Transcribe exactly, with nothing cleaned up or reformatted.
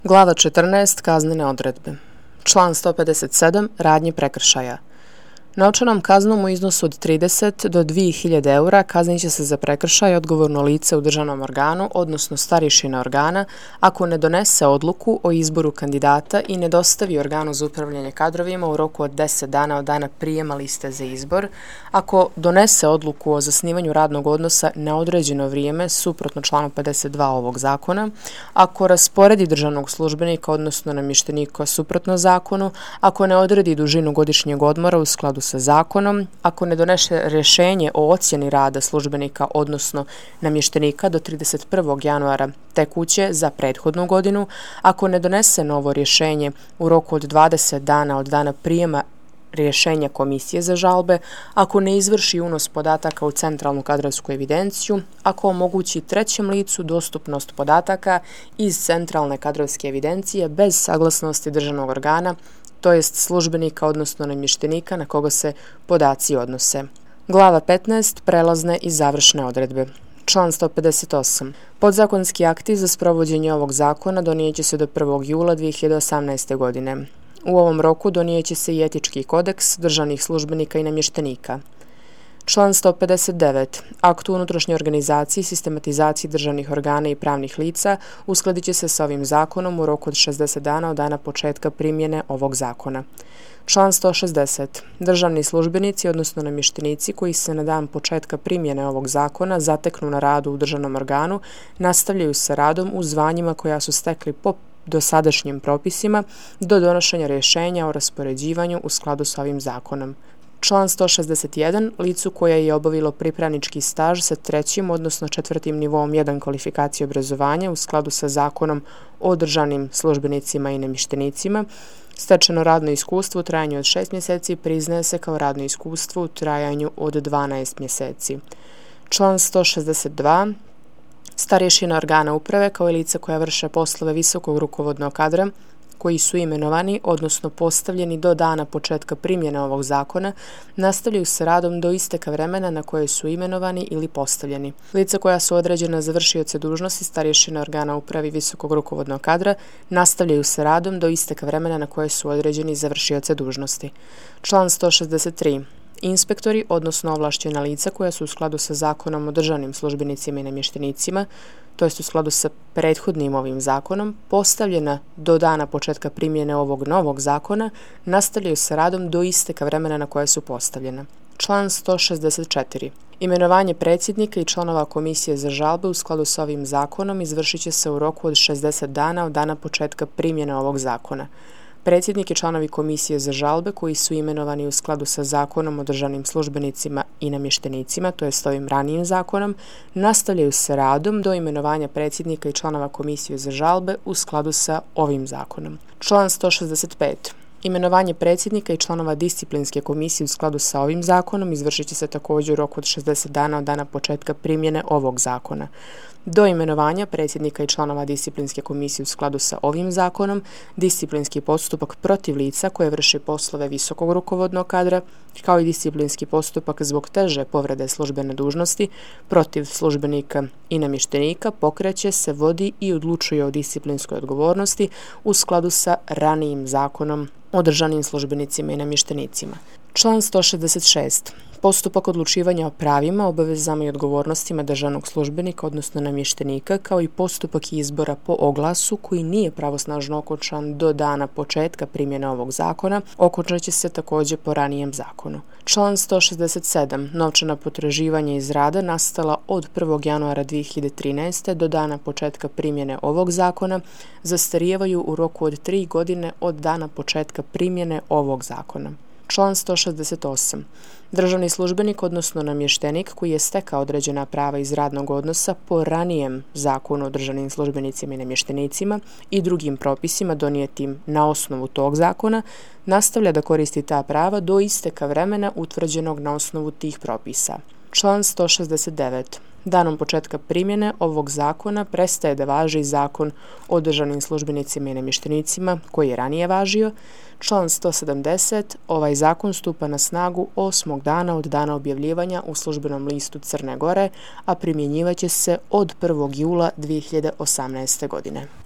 Glava četrnaest. Kaznene odredbe. Član sto pedeset sedam. Radnje prekršaja. Novčanom kaznom u iznosu od trideset do dvije hiljade eura kaznit će se za prekršaj odgovorno lice u državnom organu, odnosno starješina organa, ako ne donese odluku o izboru kandidata i ne dostavi organu za upravljanje kadrovima u roku od deset dana od dana prijema liste za izbor, ako donese odluku o zasnivanju radnog odnosa na određeno vrijeme suprotno članu pedeset dva ovog zakona, ako rasporedi državnog službenika, odnosno namještenika suprotno zakonu, ako ne odredi dužinu godišnjeg odmora u skladu sa zakonom, ako ne donese rješenje o ocjeni rada službenika, odnosno namještenika do trideset prvog januara tekuće za prethodnu godinu, ako ne donese novo rješenje u roku od dvadeset dana od dana prijema rješenja komisije za žalbe, ako ne izvrši unos podataka u centralnu kadrovsku evidenciju, ako omogući trećem licu dostupnost podataka iz centralne kadrovske evidencije bez saglasnosti državnog organa, to jest službenika, odnosno namještenika na koga se podaci odnose. Glava petnaest. Prelazne i završne odredbe. Član sto pedeset osam. Podzakonski akti za sprovođenje ovog zakona donijet će se do prvog jula dvije hiljade osamnaeste. godine. U ovom roku donijet će se i etički kodeks državnih službenika i namještenika. Član sto pedeset devet. Akt o unutrašnjoj organizaciji i sistematizaciji državnih organa i pravnih lica uskladit će se sa ovim zakonom u roku od šezdeset dana od dana početka primjene ovog zakona. Član sto šezdeset. Državni službenici, odnosno namještenici koji se na dan početka primjene ovog zakona zateknu na radu u državnom organu, nastavljaju sa radom u zvanjima koja su stekli po dosadašnjim propisima do donošenja rješenja o raspoređivanju u skladu sa ovim zakonom. Član sto šezdeset jedan. Licu koje je obavilo pripravnički staž sa trećim, odnosno četvrtim nivom jedan kvalifikacije obrazovanja u skladu sa zakonom o državnim službenicima i namještenicima, stečeno radno iskustvo u trajanju od šest mjeseci priznaje se kao radno iskustvo u trajanju od dvanaest mjeseci. Član sto šezdeset dva. Starješina organa uprave kao i lica koja vrše poslove visokog rukovodnog kadra koji su imenovani, odnosno postavljeni do dana početka primjene ovog zakona, nastavljaju sa radom do isteka vremena na koje su imenovani ili postavljeni. Lica koja su određena za vršioce dužnosti starješina organa uprave i visokog rukovodnog kadra nastavljaju sa radom do isteka vremena na koje su određeni za vršioce dužnosti. Član sto šezdeset tri. Inspektori, odnosno ovlašćena lica koja su u skladu sa zakonom o državnim službenicima i namještenicima, to jest u skladu sa prethodnim ovim zakonom, postavljena do dana početka primjene ovog novog zakona, nastavljaju sa radom do isteka vremena na koje su postavljena. Član sto šezdeset četiri. Imenovanje predsjednika i članova komisije za žalbe u skladu sa ovim zakonom izvršit će se u roku od šezdeset dana od dana početka primjene ovog zakona. Predsjednik i članovi komisije za žalbe koji su imenovani u skladu sa zakonom o državnim službenicima i namještenicima, to jest ovim ranijim zakonom, nastavljaju sa radom do imenovanja predsjednika i članova komisije za žalbe u skladu sa ovim zakonom. Član sto šezdeset pet. Imenovanje predsjednika i članova disciplinske komisije u skladu sa ovim zakonom izvršit će se također u roku od šezdeset dana od dana početka primjene ovog zakona. Do imenovanja predsjednika i članova disciplinske komisije u skladu sa ovim zakonom, disciplinski postupak protiv lica koje vrši poslove visokog rukovodnog kadra, kao i disciplinski postupak zbog teže povrede službene dužnosti protiv službenika i namještenika pokreće se, vodi i odlučuje o disciplinskoj odgovornosti u skladu sa ranijim zakonom o državnim službenicima i namještenicima. Član sto šezdeset šest. Postupak odlučivanja o pravima, obavezama i odgovornostima državnog službenika, odnosno namještenika, kao i postupak izbora po oglasu koji nije pravosnažno okončan do dana početka primjene ovog zakona, okončat će se također po ranijem zakonu. Član sto šezdeset sedam. Novčana potraživanja iz rada nastala od prvog januara dvije hiljade trinaeste. do dana početka primjene ovog zakona zastarijevaju u roku od tri godine od dana početka primjene ovog zakona. Član sto šezdeset osam. Državni službenik, odnosno namještenik koji je stekao određena prava iz radnog odnosa po ranijem zakonu o državnim službenicima i namještenicima i drugim propisima donijetim na osnovu tog zakona, nastavlja da koristi ta prava do isteka vremena utvrđenog na osnovu tih propisa. Član sto šezdeset devet. Danom početka primjene ovog zakona prestaje da važi zakon o državnim službenicima i namještenicima koji je ranije važio. Član sto sedamdeset. Ovaj zakon stupa na snagu osmog dana od dana objavljivanja u službenom listu Crne Gore, a primjenjivaće se od prvog jula dvije hiljade osamnaeste. godine.